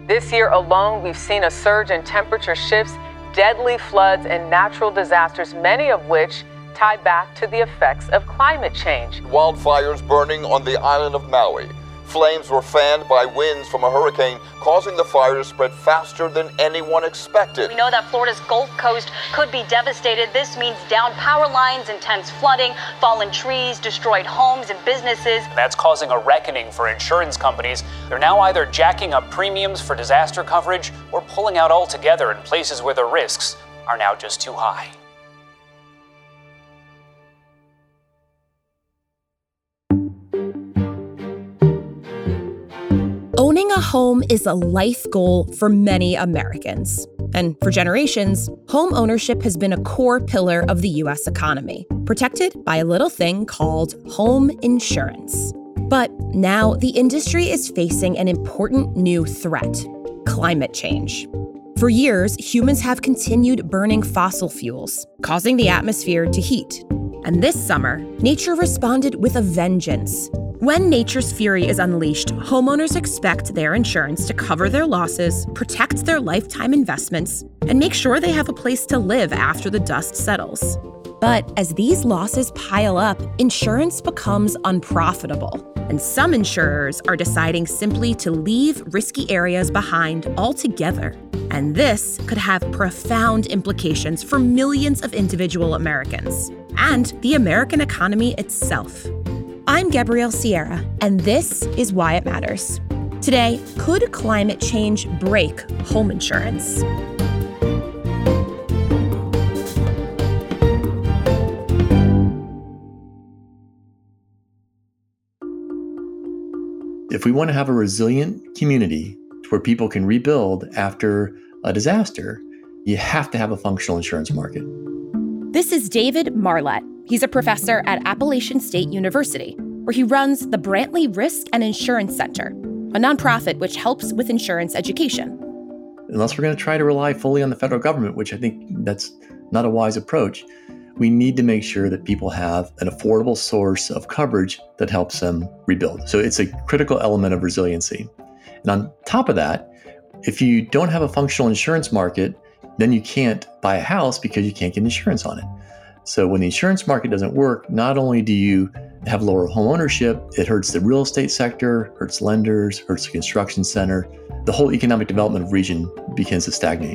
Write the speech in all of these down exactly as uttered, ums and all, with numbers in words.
This year alone, we've seen a surge in temperature shifts, deadly floods, and natural disasters, many of which tie back to the effects of climate change. Wildfires burning on the island of Maui. Flames were fanned by winds from a hurricane, causing the fire to spread faster than anyone expected. We know that Florida's Gulf Coast could be devastated. This means downed power lines, intense flooding, fallen trees, destroyed homes and businesses. That's causing a reckoning for insurance companies. They're now either jacking up premiums for disaster coverage or pulling out altogether in places where the risks are now just too high. Owning a home is a life goal for many Americans. And for generations, home ownership has been a core pillar of the U S economy, protected by a little thing called home insurance. But now the industry is facing an important new threat: climate change. For years, humans have continued burning fossil fuels, causing the atmosphere to heat. And this summer, nature responded with a vengeance. When nature's fury is unleashed, homeowners expect their insurance to cover their losses, protect their lifetime investments, and make sure they have a place to live after the dust settles. But as these losses pile up, insurance becomes unprofitable. And some insurers are deciding simply to leave risky areas behind altogether. And this could have profound implications for millions of individual Americans and the American economy itself. I'm Gabrielle Sierra, and this is Why It Matters. Today, could climate change break home insurance? If we want to have a resilient community to where people can rebuild after a disaster, you have to have a functional insurance market. This is David Marlett. He's a professor at Appalachian State University, where he runs the Brantley Risk and Insurance Center, a nonprofit which helps with insurance education. Unless we're going to try to rely fully on the federal government, which I think that's not a wise approach, we need to make sure that people have an affordable source of coverage that helps them rebuild. So it's a critical element of resiliency. And on top of that, if you don't have a functional insurance market, then you can't buy a house because you can't get insurance on it. So when the insurance market doesn't work, not only do you have lower home ownership, it hurts the real estate sector, hurts lenders, hurts the construction center. The whole economic development of the region begins to stagnate.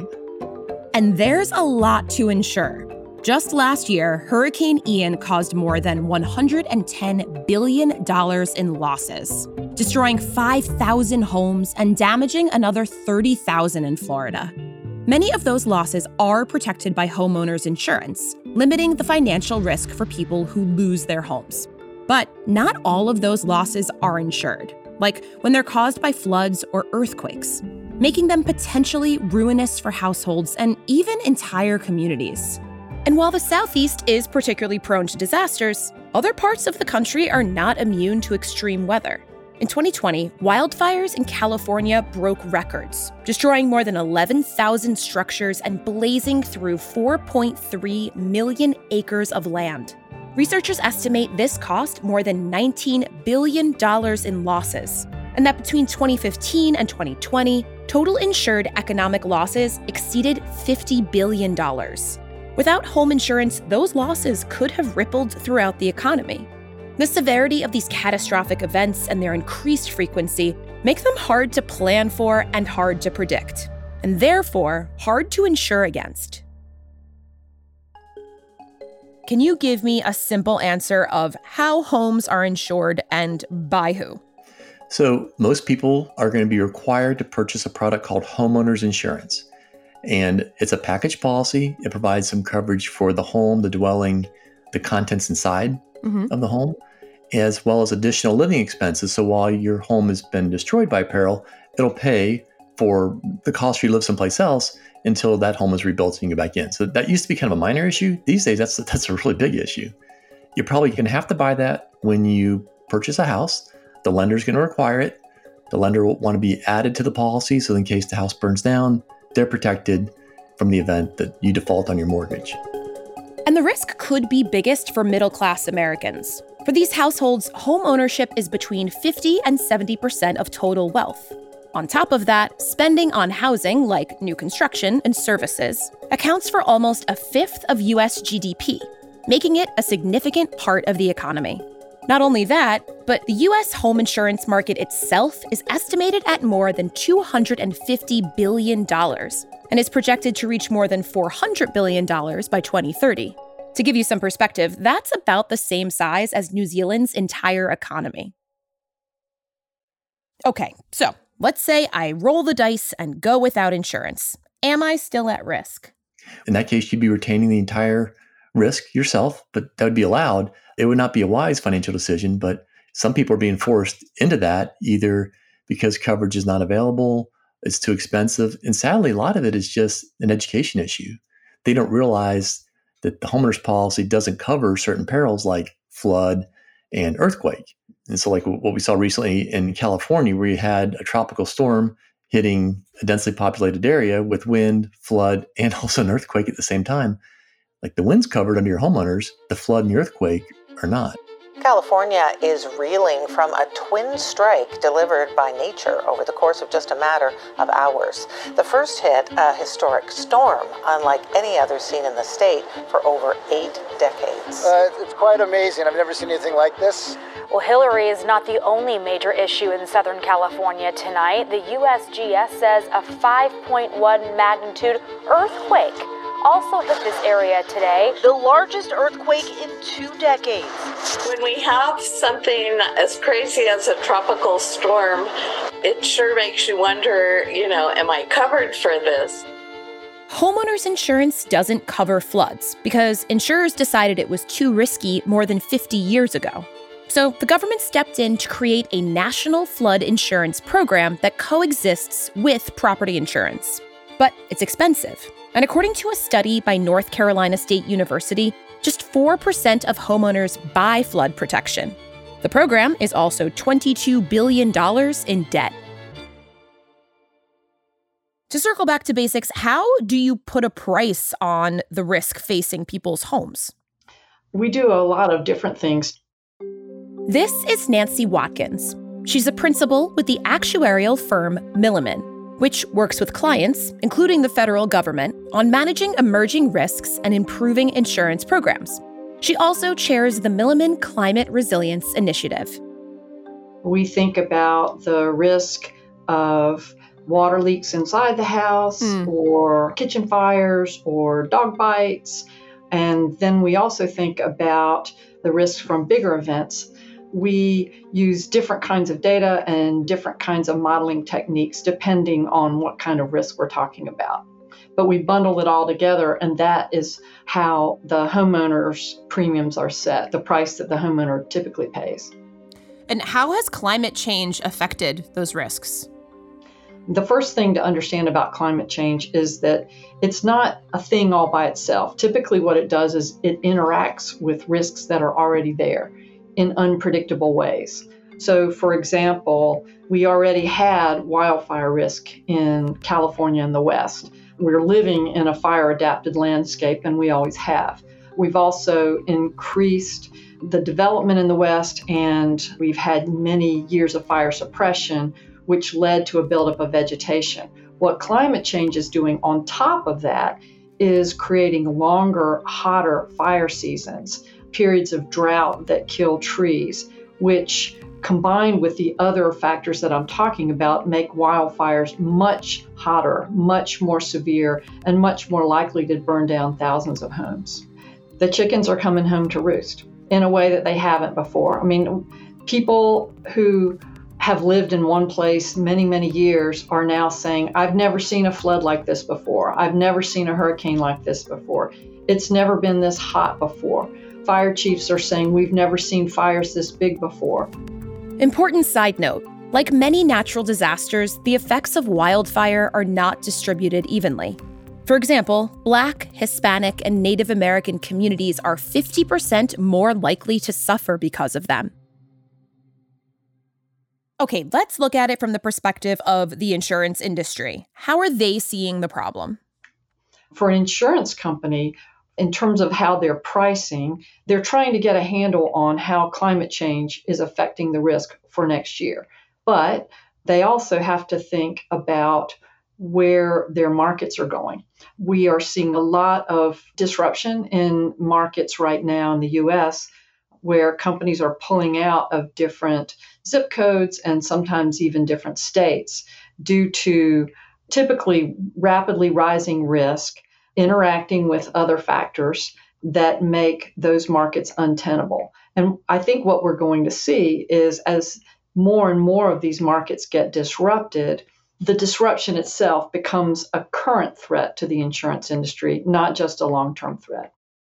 And there's a lot to insure. Just last year, Hurricane Ian caused more than one hundred ten billion dollars in losses, destroying five thousand homes and damaging another thirty thousand in Florida. Many of those losses are protected by homeowners insurance, limiting the financial risk for people who lose their homes. But not all of those losses are insured, like when they're caused by floods or earthquakes, making them potentially ruinous for households and even entire communities. And while the Southeast is particularly prone to disasters, other parts of the country are not immune to extreme weather. In twenty twenty, wildfires in California broke records, destroying more than eleven thousand structures and blazing through four point three million acres of land. Researchers estimate this cost more than nineteen billion dollars in losses, and that between twenty fifteen and twenty twenty, total insured economic losses exceeded fifty billion dollars. Without home insurance, those losses could have rippled throughout the economy. The severity of these catastrophic events and their increased frequency make them hard to plan for and hard to predict, and therefore hard to insure against. Can you give me a simple answer of how homes are insured and by who? So most people are going to be required to purchase a product called homeowners insurance. And it's a package policy. It provides some coverage for the home, the dwelling, the contents inside mm-hmm. of the home, as well as additional living expenses. So while your home has been destroyed by peril, it'll pay for the cost for you to live someplace else until that home is rebuilt and you can get back in. So that used to be kind of a minor issue. These days, that's that's a really big issue. You're probably going to have to buy that when you purchase a house. The lender's going to require it. The lender will want to be added to the policy, so in case the house burns down, they're protected from the event that you default on your mortgage. And the risk could be biggest for middle-class Americans. For these households, home ownership is between fifty and seventy percent of total wealth. On top of that, spending on housing, like new construction and services, accounts for almost a fifth of U S G D P, making it a significant part of the economy. Not only that, but the U S home insurance market itself is estimated at more than two hundred fifty billion dollars and is projected to reach more than four hundred billion dollars by twenty thirty. To give you some perspective, that's about the same size as New Zealand's entire economy. Okay, so let's say I roll the dice and go without insurance. Am I still at risk? In that case, you'd be retaining the entire risk yourself, but that would be allowed. It would not be a wise financial decision, but some people are being forced into that either because coverage is not available, it's too expensive, and sadly, a lot of it is just an education issue. They don't realize that the homeowner's policy doesn't cover certain perils like flood and earthquake. And so like what we saw recently in California, where you had a tropical storm hitting a densely populated area with wind, flood, and also an earthquake at the same time. Like the wind's covered under your homeowners, the flood and the earthquake are not. California is reeling from a twin strike delivered by nature over the course of just a matter of hours. The first hit a historic storm, unlike any other seen in the state for over eight decades. Uh, it's quite amazing. I've never seen anything like this. Well, Hillary is not the only major issue in Southern California tonight. The U S G S says a five point one magnitude earthquake also hit this area today, the largest earthquake in two decades. When we have something as crazy as a tropical storm, it sure makes you wonder, you know, am I covered for this? Homeowners insurance doesn't cover floods because insurers decided it was too risky more than fifty years ago. So the government stepped in to create a national flood insurance program that coexists with property insurance. But it's expensive. And according to a study by North Carolina State University, just four percent of homeowners buy flood protection. The program is also twenty-two billion dollars in debt. To circle back to basics, how do you put a price on the risk facing people's homes? We do a lot of different things. This is Nancy Watkins. She's a principal with the actuarial firm Milliman, which works with clients, including the federal government, on managing emerging risks and improving insurance programs. She also chairs the Milliman Climate Resilience Initiative. We think about the risk of water leaks inside the house, mm. or kitchen fires, or dog bites. And then we also think about the risks from bigger events. We use different kinds of data and different kinds of modeling techniques depending on what kind of risk we're talking about. But we bundle it all together, and that is how the homeowner's premiums are set, the price that the homeowner typically pays. And how has climate change affected those risks? The first thing to understand about climate change is that it's not a thing all by itself. Typically what it does is it interacts with risks that are already there in unpredictable ways. So, for example, we already had wildfire risk in California and the West. We're living in a fire-adapted landscape, and we always have. We've also increased the development in the West, and we've had many years of fire suppression, which led to a buildup of vegetation. What climate change is doing on top of that is creating longer, hotter fire seasons, periods of drought that kill trees, which combined with the other factors that I'm talking about make wildfires much hotter, much more severe, and much more likely to burn down thousands of homes. The chickens are coming home to roost in a way that they haven't before. I mean, people who have lived in one place many, many years are now saying, I've never seen a flood like this before. I've never seen a hurricane like this before. It's never been this hot before. Fire chiefs are saying, we've never seen fires this big before. Important side note, like many natural disasters, the effects of wildfire are not distributed evenly. For example, Black, Hispanic, and Native American communities are fifty percent more likely to suffer because of them. Okay, let's look at it from the perspective of the insurance industry. How are they seeing the problem? For an insurance company, in terms of how they're pricing, they're trying to get a handle on how climate change is affecting the risk for next year. But they also have to think about where their markets are going. We are seeing a lot of disruption in markets right now in the U S, where companies are pulling out of different zip codes and sometimes even different states due to typically rapidly rising risk, interacting with other factors that make those markets untenable. And I think what we're going to see is as more and more of these markets get disrupted, the disruption itself becomes a current threat to the insurance industry, not just a long-term threat.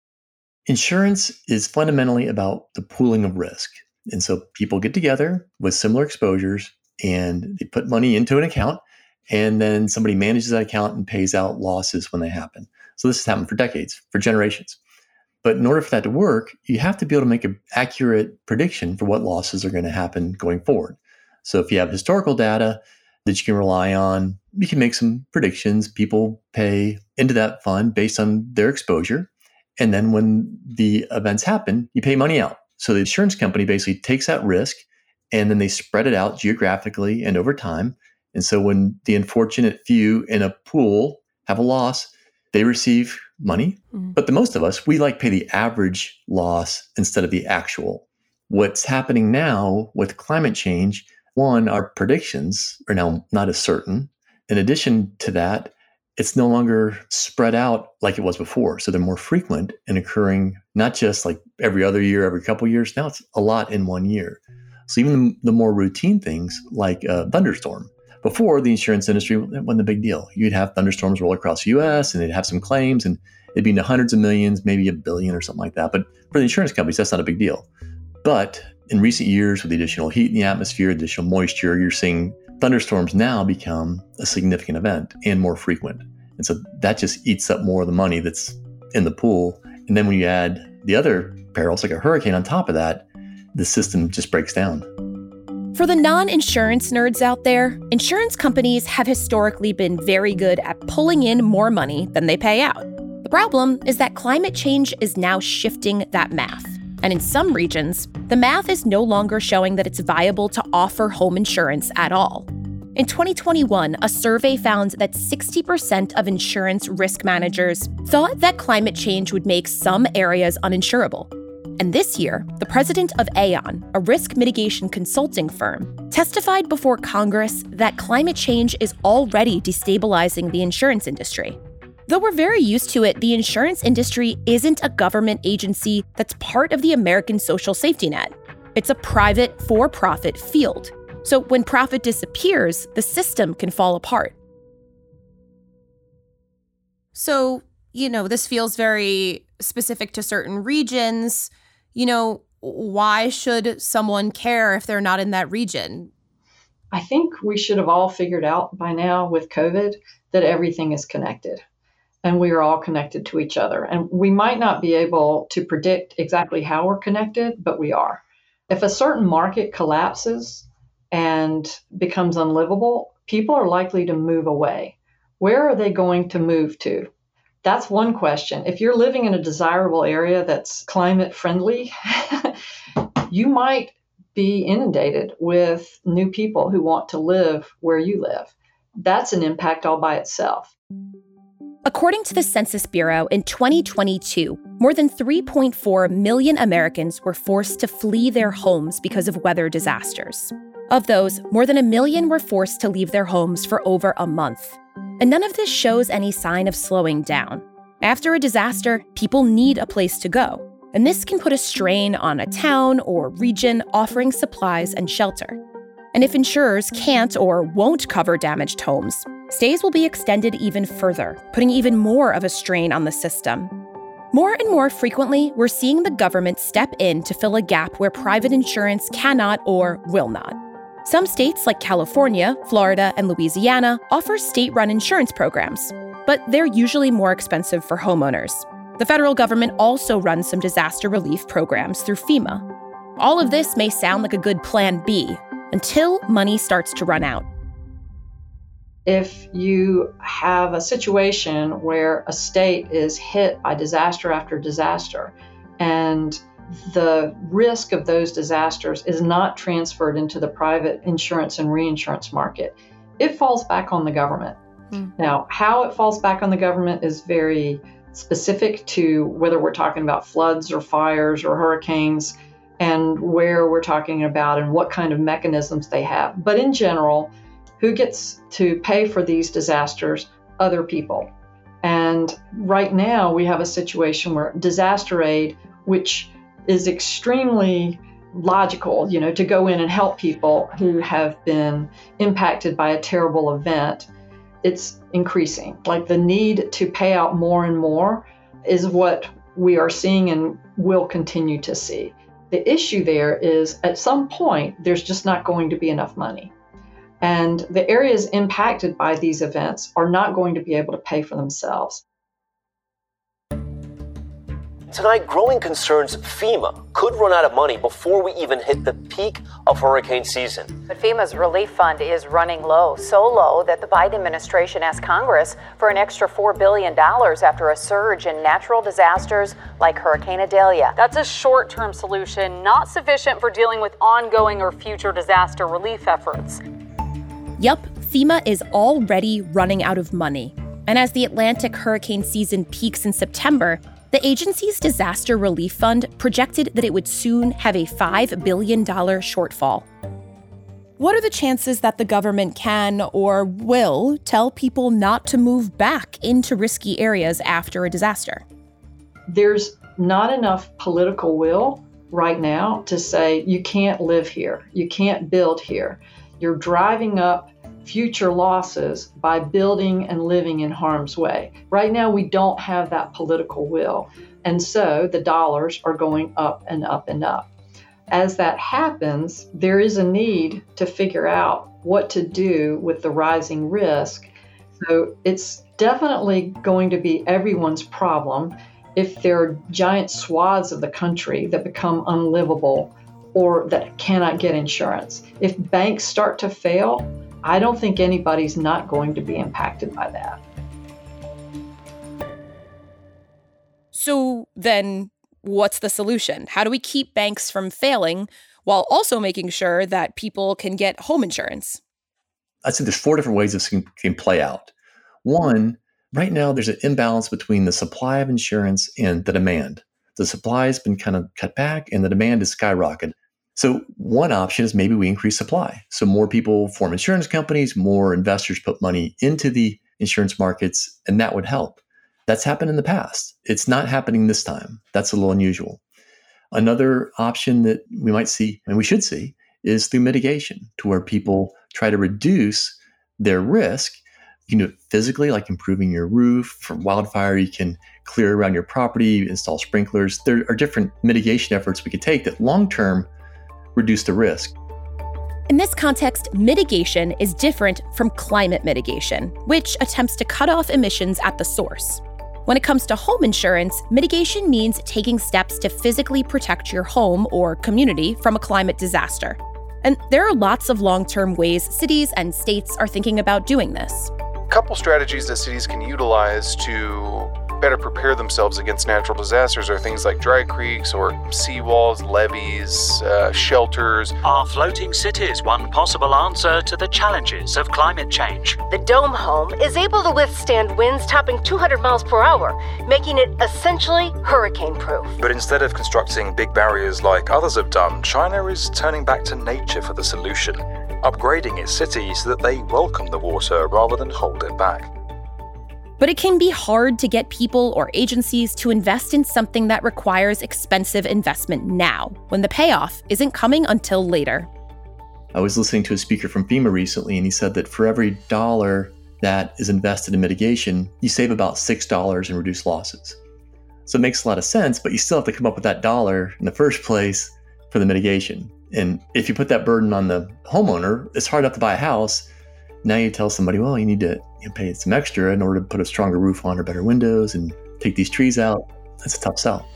Insurance is fundamentally about the pooling of risk. And so people get together with similar exposures and they put money into an account, and then somebody manages that account and pays out losses when they happen. So this has happened for decades, for generations. But in order for that to work, you have to be able to make an accurate prediction for what losses are going to happen going forward. So if you have historical data that you can rely on, you can make some predictions. People pay into that fund based on their exposure. And then when the events happen, you pay money out. So the insurance company basically takes that risk and then they spread it out geographically and over time. And so when the unfortunate few in a pool have a loss, they receive money. Mm-hmm. But the most of us, we like pay the average loss instead of the actual. What's happening now with climate change, one, our predictions are now not as certain. In addition to that, it's no longer spread out like it was before. So they're more frequent and occurring not just like every other year, every couple of years. Now it's a lot in one year. So even the, the more routine things like a thunderstorm. Before, the insurance industry wasn't a big deal. You'd have thunderstorms roll across the U S and they'd have some claims and it'd be in the hundreds of millions, maybe a billion or something like that. But for the insurance companies, that's not a big deal. But in recent years, with the additional heat in the atmosphere, additional moisture, you're seeing thunderstorms now become a significant event and more frequent. And so that just eats up more of the money that's in the pool. And then when you add the other perils, like a hurricane on top of that, the system just breaks down. For the non-insurance nerds out there, insurance companies have historically been very good at pulling in more money than they pay out. The problem is that climate change is now shifting that math. And in some regions, the math is no longer showing that it's viable to offer home insurance at all. In twenty twenty-one, a survey found that sixty percent of insurance risk managers thought that climate change would make some areas uninsurable. And this year, the president of Aon, a risk mitigation consulting firm, testified before Congress that climate change is already destabilizing the insurance industry. Though we're very used to it, the insurance industry isn't a government agency that's part of the American social safety net. It's a private, for-profit field. So when profit disappears, the system can fall apart. So, you know, this feels very specific to certain regions. You know, why should someone care if they're not in that region? I think we should have all figured out by now with COVID that everything is connected and we are all connected to each other. And we might not be able to predict exactly how we're connected, but we are. If a certain market collapses and becomes unlivable, people are likely to move away. Where are they going to move to? That's one question. If you're living in a desirable area that's climate friendly, you might be inundated with new people who want to live where you live. That's an impact all by itself. According to the Census Bureau, in twenty twenty-two, more than three point four million Americans were forced to flee their homes because of weather disasters. Of those, more than a million were forced to leave their homes for over a month. And none of this shows any sign of slowing down. After a disaster, people need a place to go. And this can put a strain on a town or region offering supplies and shelter. And if insurers can't or won't cover damaged homes, stays will be extended even further, putting even more of a strain on the system. More and more frequently, we're seeing the government step in to fill a gap where private insurance cannot or will not. Some states like California, Florida, and Louisiana offer state-run insurance programs, but they're usually more expensive for homeowners. The federal government also runs some disaster relief programs through FEMA. All of this may sound like a good plan B until money starts to run out. If you have a situation where a state is hit by disaster after disaster and the risk of those disasters is not transferred into the private insurance and reinsurance market. It falls back on the government. Mm. Now, how it falls back on the government is very specific to whether we're talking about floods or fires or hurricanes and where we're talking about and what kind of mechanisms they have. But in general, who gets to pay for these disasters? Other people. And right now we have a situation where disaster aid, which is extremely logical, you know, to go in and help people who have been impacted by a terrible event, it's increasing. Like the need to pay out more and more is what we are seeing and will continue to see. The issue there is at some point, there's just not going to be enough money. And the areas impacted by these events are not going to be able to pay for themselves. Tonight, growing concerns FEMA could run out of money before we even hit the peak of hurricane season. But FEMA's relief fund is running low, so low that the Biden administration asked Congress for an extra four billion dollars after a surge in natural disasters like Hurricane Idalia. That's a short-term solution, not sufficient for dealing with ongoing or future disaster relief efforts. Yup, FEMA is already running out of money. And as the Atlantic hurricane season peaks in September, the agency's disaster relief fund projected that it would soon have a five billion dollars shortfall. What are the chances that the government can or will tell people not to move back into risky areas after a disaster? There's not enough political will right now to say you can't live here, you can't build here. You're driving up future losses by building and living in harm's way. Right now, we don't have that political will. And so the dollars are going up and up and up. As that happens, there is a need to figure out what to do with the rising risk. So it's definitely going to be everyone's problem if there are giant swaths of the country that become unlivable or that cannot get insurance. If banks start to fail, I don't think anybody's not going to be impacted by that. So then what's the solution? How do we keep banks from failing while also making sure that people can get home insurance? I'd say there's four different ways this can, can play out. One, right now there's an imbalance between the supply of insurance and the demand. The supply has been kind of cut back and the demand is skyrocketed. So one option is maybe we increase supply. So more people form insurance companies, more investors put money into the insurance markets, and that would help. That's happened in the past. It's not happening this time. That's a little unusual. Another option that we might see, and we should see, is through mitigation, to where people try to reduce their risk. You can do it physically, like improving your roof. For wildfire, you can clear around your property, install sprinklers. There are different mitigation efforts we could take that long-term reduce the risk. In this context, mitigation is different from climate mitigation, which attempts to cut off emissions at the source. When it comes to home insurance, mitigation means taking steps to physically protect your home or community from a climate disaster. And there are lots of long-term ways cities and states are thinking about doing this. A couple strategies that cities can utilize to better prepare themselves against natural disasters are things like dry creeks or seawalls, levees, uh, shelters. Are floating cities one possible answer to the challenges of climate change? The dome home is able to withstand winds topping two hundred miles per hour, making it essentially hurricane-proof. But instead of constructing big barriers like others have done, China is turning back to nature for the solution, upgrading its cities so that they welcome the water rather than hold it back. But it can be hard to get people or agencies to invest in something that requires expensive investment now, when the payoff isn't coming until later. I was listening to a speaker from FEMA recently, and he said that for every dollar that is invested in mitigation, you save about six dollars in reduced losses. So it makes a lot of sense, but you still have to come up with that dollar in the first place for the mitigation. And if you put that burden on the homeowner, it's hard enough to buy a house. Now you tell somebody, well, you need to you know, pay some extra in order to put a stronger roof on or better windows and take these trees out. That's a tough sell.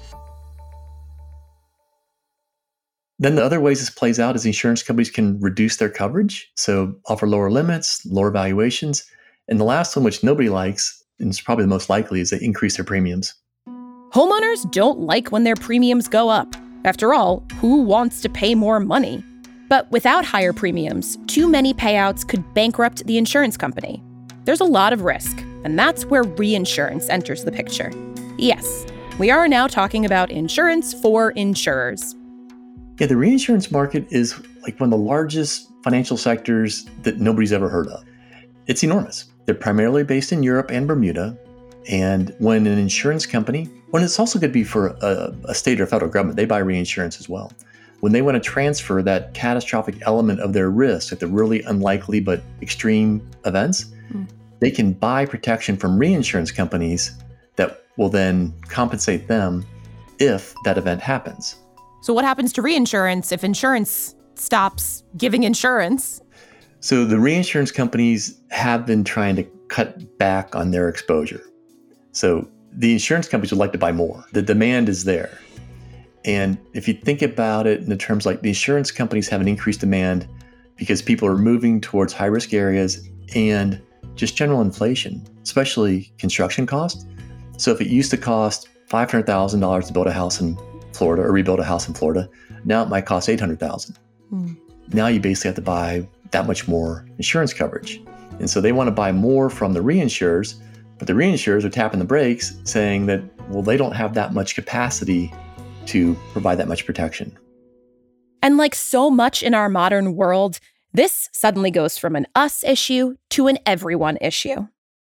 Then the other ways this plays out is insurance companies can reduce their coverage, so offer lower limits, lower valuations. And the last one, which nobody likes, and it's probably the most likely, is they increase their premiums. Homeowners don't like when their premiums go up. After all, who wants to pay more money? But without higher premiums, too many payouts could bankrupt the insurance company. There's a lot of risk, and that's where reinsurance enters the picture. Yes, we are now talking about insurance for insurers. Yeah, the reinsurance market is like one of the largest financial sectors that nobody's ever heard of. It's enormous. They're primarily based in Europe and Bermuda. And when an insurance company, when it's also going to be for a, a state or federal government, they buy reinsurance as well. When they want to transfer that catastrophic element of their risk at the really unlikely but extreme events, mm. they can buy protection from reinsurance companies that will then compensate them if that event happens. So what happens to reinsurance if insurance stops giving insurance? So the reinsurance companies have been trying to cut back on their exposure. So the insurance companies would like to buy more. The demand is there. And if you think about it in the terms like the insurance companies have an increased demand because people are moving towards high-risk areas and just general inflation, especially construction costs. So if it used to cost five hundred thousand dollars to build a house in Florida or rebuild a house in Florida, now it might cost eight hundred thousand dollars. Mm. Now you basically have to buy that much more insurance coverage. And so they want to buy more from the reinsurers, but the reinsurers are tapping the brakes saying that, well, they don't have that much capacity to provide that much protection. And like so much in our modern world, this suddenly goes from an us issue to an everyone issue.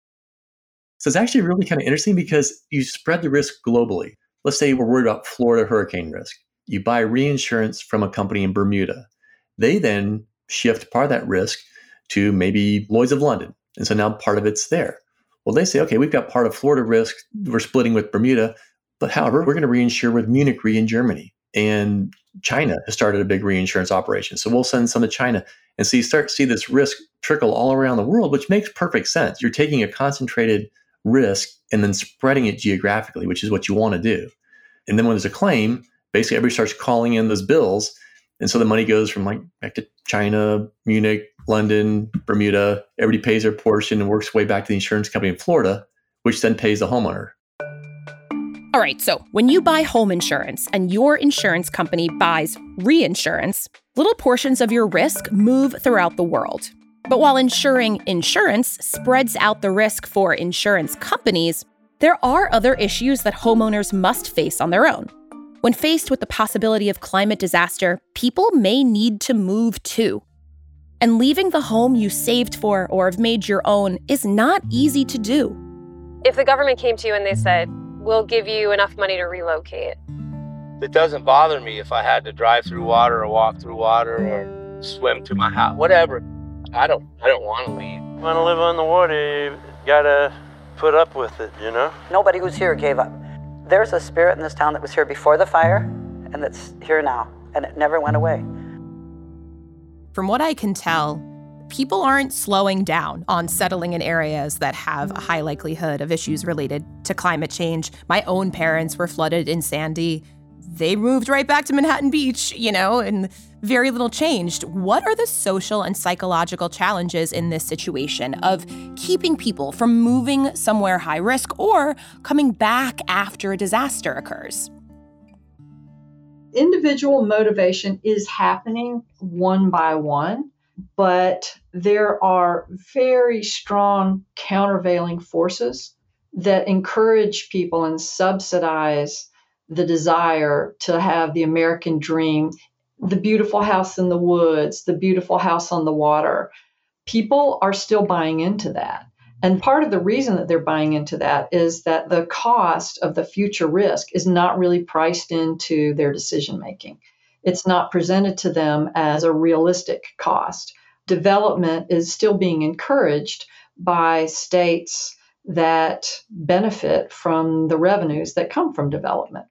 So it's actually really kind of interesting because you spread the risk globally. Let's say we're worried about Florida hurricane risk. You buy reinsurance from a company in Bermuda. They then shift part of that risk to maybe Lloyd's of London. And so now part of it's there. Well, they say, okay, we've got part of Florida risk. We're splitting with Bermuda. But however, we're going to reinsure with Munich Re in Germany. And China has started a big reinsurance operation. So we'll send some to China. And so you start to see this risk trickle all around the world, which makes perfect sense. You're taking a concentrated risk and then spreading it geographically, which is what you want to do. And then when there's a claim, basically everybody starts calling in those bills. And so the money goes from like back to China, Munich, London, Bermuda. Everybody pays their portion and works its way back to the insurance company in Florida, which then pays the homeowner. All right, so when you buy home insurance and your insurance company buys reinsurance, little portions of your risk move throughout the world. But while insuring insurance spreads out the risk for insurance companies, there are other issues that homeowners must face on their own. When faced with the possibility of climate disaster, people may need to move too. And leaving the home you saved for or have made your own is not easy to do. If the government came to you and they said, we'll give you enough money to relocate. It doesn't bother me if I had to drive through water or walk through water or swim to my house, whatever. I don't I don't want to leave. You want to live on the water, you gotta put up with it, you know? Nobody who's here gave up. There's a spirit in this town that was here before the fire and that's here now, and it never went away. From what I can tell, people aren't slowing down on settling in areas that have a high likelihood of issues related to climate change. My own parents were flooded in Sandy. They moved right back to Manhattan Beach, you know, and very little changed. What are the social and psychological challenges in this situation of keeping people from moving somewhere high risk or coming back after a disaster occurs? Individual motivation is happening one by one, but there are very strong countervailing forces that encourage people and subsidize the desire to have the American dream, the beautiful house in the woods, the beautiful house on the water. People are still buying into that. And part of the reason that they're buying into that is that the cost of the future risk is not really priced into their decision making. It's not presented to them as a realistic cost. Development is still being encouraged by states that benefit from the revenues that come from development.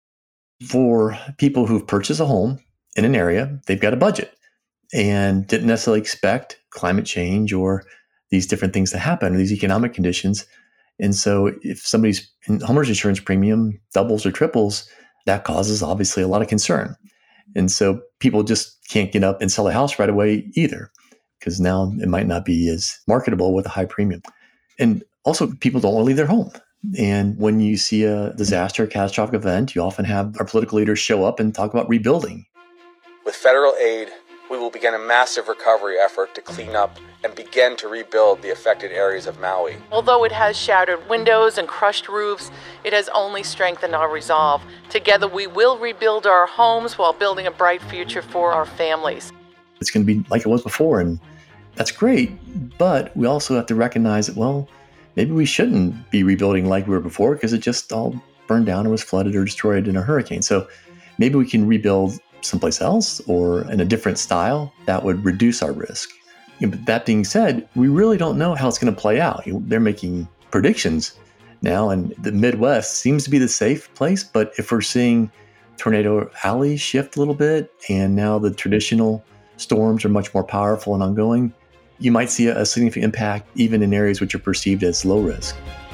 For people who've purchased a home in an area, they've got a budget and didn't necessarily expect climate change or these different things to happen, or these economic conditions. And so if somebody's homeowner's insurance premium doubles or triples, that causes obviously a lot of concern. And so people just can't get up and sell a house right away either, because now it might not be as marketable with a high premium. And also people don't want to leave their home. And when you see a disaster, a catastrophic event, you often have our political leaders show up and talk about rebuilding. With federal aid, we will begin a massive recovery effort to clean up and begin to rebuild the affected areas of Maui. Although it has shattered windows and crushed roofs, it has only strengthened our resolve. Together, we will rebuild our homes while building a bright future for our families. It's going to be like it was before, and that's great, but we also have to recognize that, well, maybe we shouldn't be rebuilding like we were before because it just all burned down or was flooded or destroyed in a hurricane. So maybe we can rebuild someplace else or in a different style that would reduce our risk. But that being said, we really don't know how it's going to play out. They're making predictions now, and the Midwest seems to be the safe place. But if we're seeing Tornado Alley shift a little bit, and now the traditional storms are much more powerful and ongoing, you might see a significant impact even in areas which are perceived as low risk.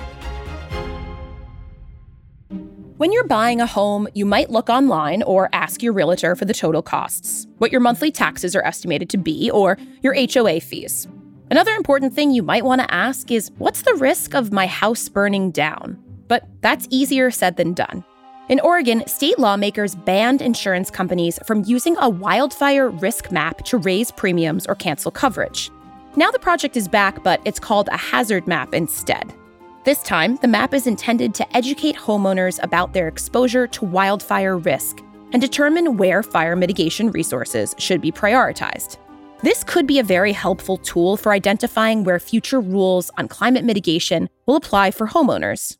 When you're buying a home, you might look online or ask your realtor for the total costs, what your monthly taxes are estimated to be, or your H O A fees. Another important thing you might want to ask is, what's the risk of my house burning down? But that's easier said than done. In Oregon, state lawmakers banned insurance companies from using a wildfire risk map to raise premiums or cancel coverage. Now the project is back, but it's called a hazard map instead. This time, the map is intended to educate homeowners about their exposure to wildfire risk and determine where fire mitigation resources should be prioritized. This could be a very helpful tool for identifying where future rules on climate mitigation will apply for homeowners.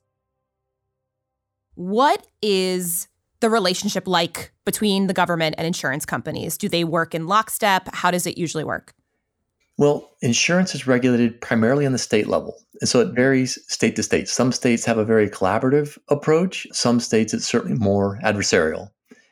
What is the relationship like between the government and insurance companies? Do they work in lockstep? How does it usually work? Well, insurance is regulated primarily on the state level, and so it varies state to state. Some states have a very collaborative approach. Some states, it's certainly more adversarial.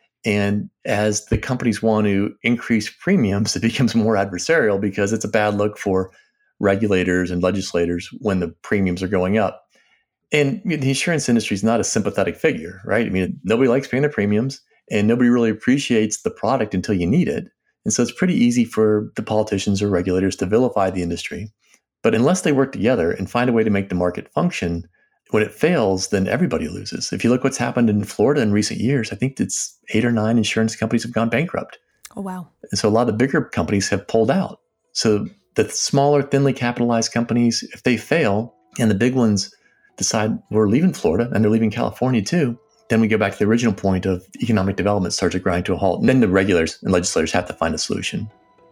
And as the companies want to increase premiums, it becomes more adversarial because it's a bad look for regulators and legislators when the premiums are going up. And the insurance industry is not a sympathetic figure, right? I mean, nobody likes paying their premiums, and nobody really appreciates the product until you need it. And so it's pretty easy for the politicians or regulators to vilify the industry. But unless they work together and find a way to make the market function, when it fails, then everybody loses. If you look what's happened in Florida in recent years, I think it's eight or nine insurance companies have gone bankrupt. Oh, wow. And so a lot of the bigger companies have pulled out. So the smaller, thinly capitalized companies, if they fail, and the big ones decide we're leaving Florida and they're leaving California too, then we go back to the original point of economic development starts to grind to a halt. And then the regulators and legislators have to find a solution.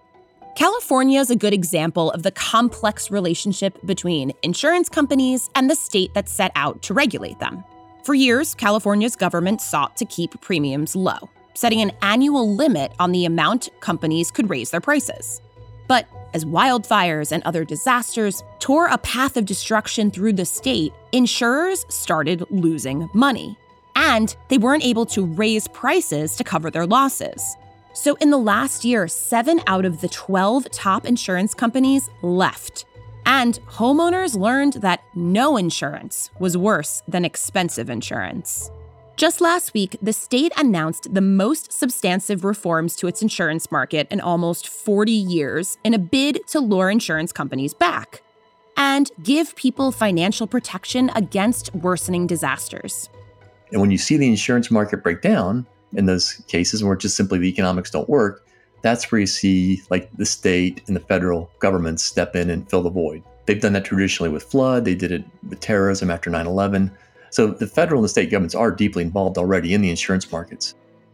California is a good example of the complex relationship between insurance companies and the state that set out to regulate them. For years, California's government sought to keep premiums low, setting an annual limit on the amount companies could raise their prices. But as wildfires and other disasters tore a path of destruction through the state, insurers started losing money. And they weren't able to raise prices to cover their losses. So in the last year, seven out of the twelve top insurance companies left. And homeowners learned that no insurance was worse than expensive insurance. Just last week, the state announced the most substantive reforms to its insurance market in almost forty years in a bid to lure insurance companies back and give people financial protection against worsening disasters. And when you see the insurance market break down in those cases where just simply the economics don't work, that's where you see like the state and the federal governments step in and fill the void. They've done that traditionally with flood. They did it with terrorism after nine eleven. So the federal and the state governments are deeply involved already in the insurance markets.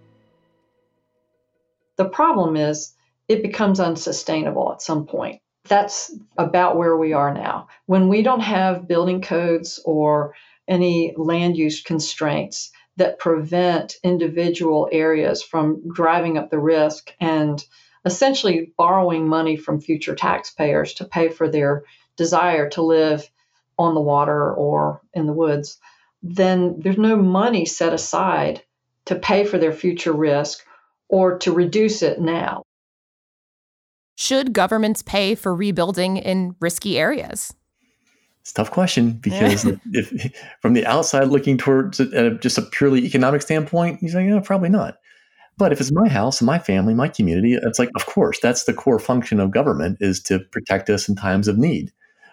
The problem is it becomes unsustainable at some point. That's about where we are now. When we don't have building codes or any land use constraints that prevent individual areas from driving up the risk and essentially borrowing money from future taxpayers to pay for their desire to live on the water or in the woods, then there's no money set aside to pay for their future risk or to reduce it now. Should governments pay for rebuilding in risky areas? It's a tough question because yeah. if, from the outside looking towards it at a, just a purely economic standpoint, you say, yeah, probably not. But if it's my house, my family, my community, it's like, of course, that's the core function of government is to protect us in times of need.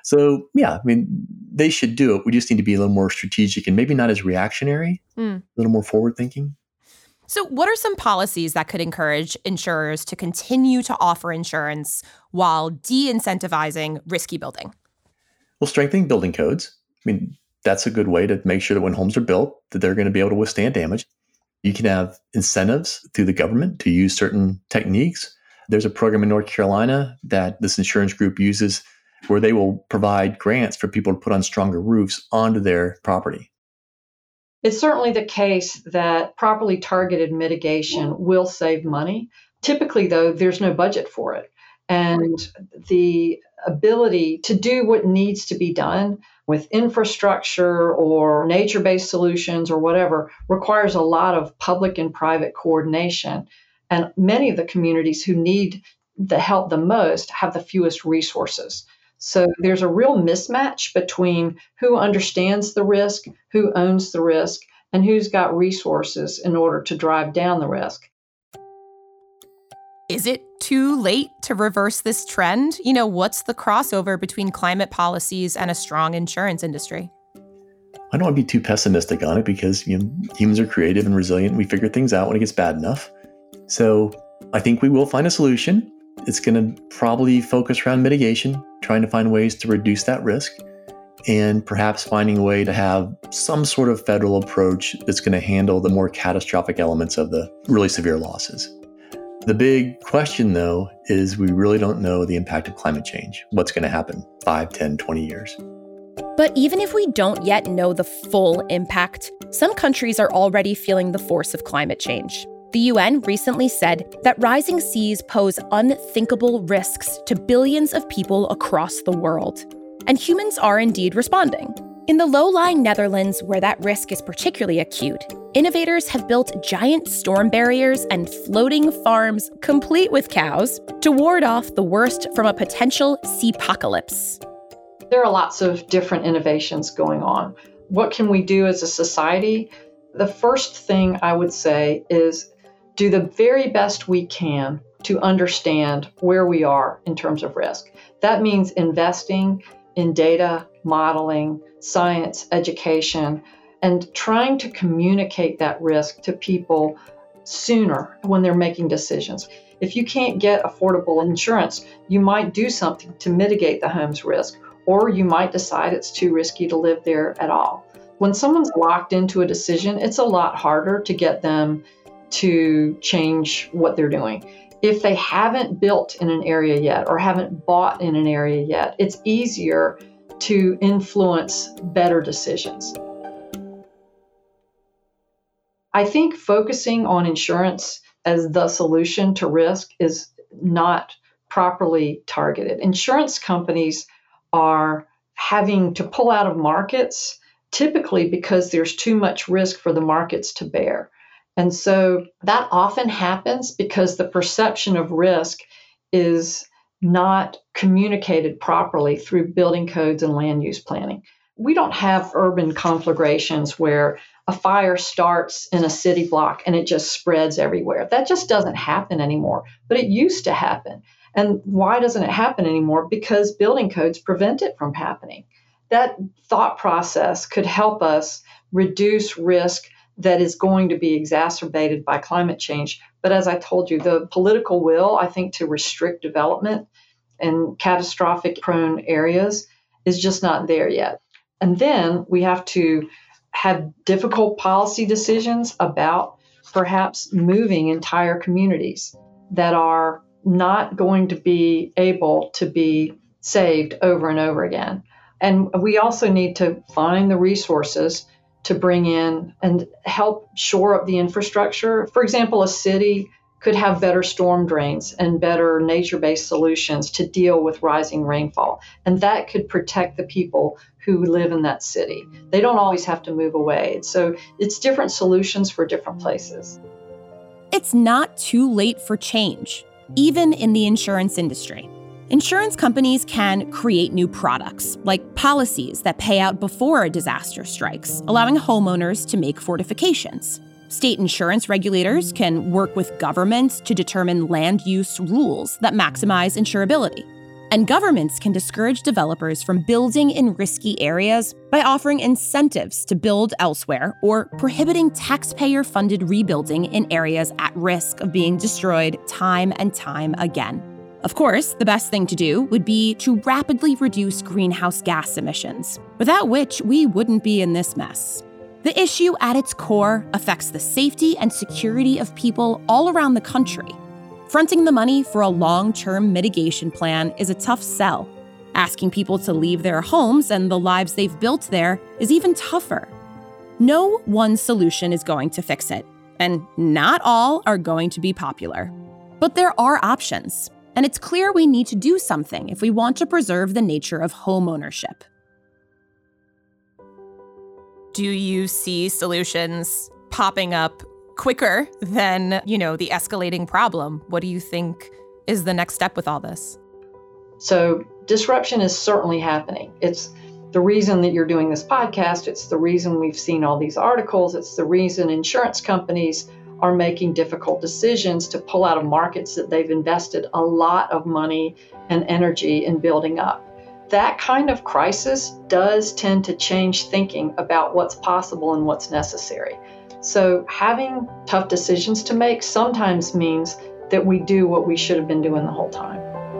So, yeah, I mean, they should do it. We just need to be a little more strategic and maybe not as reactionary, mm. a little more forward thinking. So what are some policies that could encourage insurers to continue to offer insurance while de-incentivizing risky building? Well, strengthening building codes. I mean, that's a good way to make sure that when homes are built, that they're going to be able to withstand damage. You can have incentives through the government to use certain techniques. There's a program in North Carolina that this insurance group uses where they will provide grants for people to put on stronger roofs onto their property. It's certainly the case that properly targeted mitigation will save money. Typically, though, there's no budget for it. And the ability to do what needs to be done with infrastructure or nature-based solutions or whatever requires a lot of public and private coordination. And many of the communities who need the help the most have the fewest resources. So there's a real mismatch between who understands the risk, who owns the risk, and who's got resources in order to drive down the risk. Is it too late to reverse this trend? You know, what's the crossover between climate policies and a strong insurance industry? I don't want to be too pessimistic on it because, you know, humans are creative and resilient. We figure things out when it gets bad enough. So I think we will find a solution. It's going to probably focus around mitigation, trying to find ways to reduce that risk, and perhaps finding a way to have some sort of federal approach that's going to handle the more catastrophic elements of the really severe losses. The big question, though, is we really don't know the impact of climate change. What's going to happen five, ten, twenty years? But even if we don't yet know the full impact, some countries are already feeling the force of climate change. The U N recently said that rising seas pose unthinkable risks to billions of people across the world. And humans are indeed responding. In the low-lying Netherlands, where that risk is particularly acute, innovators have built giant storm barriers and floating farms complete with cows to ward off the worst from a potential seapocalypse. There are lots of different innovations going on. What can we do as a society? The first thing I would say is do the very best we can to understand where we are in terms of risk. That means investing in data, modeling, science, education, and trying to communicate that risk to people sooner when they're making decisions. If you can't get affordable insurance, you might do something to mitigate the home's risk, or you might decide it's too risky to live there at all. When someone's locked into a decision, it's a lot harder to get them to change what they're doing. If they haven't built in an area yet or haven't bought in an area yet, it's easier to influence better decisions. I think focusing on insurance as the solution to risk is not properly targeted. Insurance companies are having to pull out of markets, typically because there's too much risk for the markets to bear. And so that often happens because the perception of risk is not communicated properly through building codes and land use planning. We don't have urban conflagrations where a fire starts in a city block and it just spreads everywhere. That just doesn't happen anymore, but it used to happen. And why doesn't it happen anymore? Because building codes prevent it from happening. That thought process could help us reduce risk that is going to be exacerbated by climate change. But as I told you, the political will, I think, to restrict development in catastrophic prone areas is just not there yet. And then we have to have difficult policy decisions about perhaps moving entire communities that are not going to be able to be saved over and over again. And we also need to find the resources to bring in and help shore up the infrastructure. For example, a city could have better storm drains and better nature-based solutions to deal with rising rainfall. And that could protect the people who live in that city. They don't always have to move away. So it's different solutions for different places. It's not too late for change, even in the insurance industry. Insurance companies can create new products, like policies that pay out before a disaster strikes, allowing homeowners to make fortifications. State insurance regulators can work with governments to determine land use rules that maximize insurability. And governments can discourage developers from building in risky areas by offering incentives to build elsewhere or prohibiting taxpayer-funded rebuilding in areas at risk of being destroyed time and time again. Of course, the best thing to do would be to rapidly reduce greenhouse gas emissions, without which we wouldn't be in this mess. The issue at its core affects the safety and security of people all around the country. Fronting the money for a long-term mitigation plan is a tough sell. Asking people to leave their homes and the lives they've built there is even tougher. No one solution is going to fix it, and not all are going to be popular. But there are options. And it's clear we need to do something if we want to preserve the nature of homeownership. Do you see solutions popping up quicker than, you know, the escalating problem? What do you think is the next step with all this? So disruption is certainly happening. It's the reason that you're doing this podcast. It's the reason we've seen all these articles. It's the reason insurance companies are making difficult decisions to pull out of markets that they've invested a lot of money and energy in building up. That kind of crisis does tend to change thinking about what's possible and what's necessary. So having tough decisions to make sometimes means that we do what we should have been doing the whole time.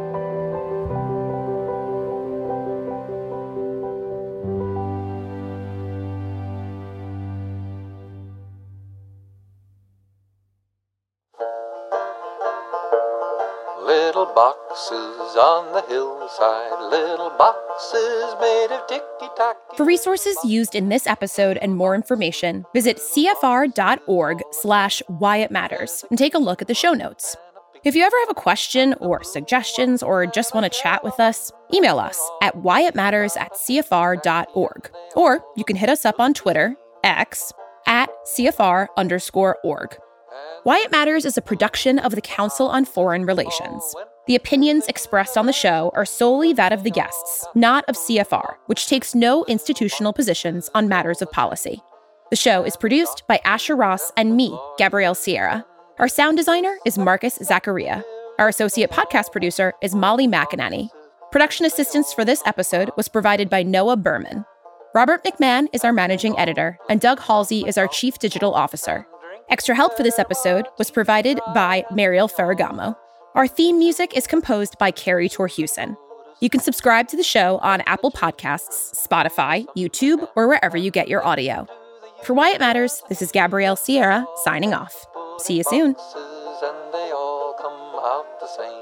Little boxes on the hillside, little boxes made of ticky-tacky. For resources used in this episode and more information, visit cfr.org slash why it matters and take a look at the show notes. If you ever have a question or suggestions or just want to chat with us, email us at whyitmatters at cfr.org. Or you can hit us up on Twitter, X, at cfr underscore org. Why It Matters is a production of the Council on Foreign Relations. The opinions expressed on the show are solely that of the guests, not of C F R, which takes no institutional positions on matters of policy. The show is produced by Asher Ross and me, Gabrielle Sierra. Our sound designer is Marcus Zachariah. Our associate podcast producer is Molly McInerney. Production assistance for this episode was provided by Noah Berman. Robert McMahon is our managing editor, and Doug Halsey is our chief digital officer. Extra help for this episode was provided by Mariel Ferragamo. Our theme music is composed by Carrie Torhuson. You can subscribe to the show on Apple Podcasts, Spotify, YouTube, or wherever you get your audio. For Why It Matters, this is Gabrielle Sierra signing off. See you soon. And they all come out the same.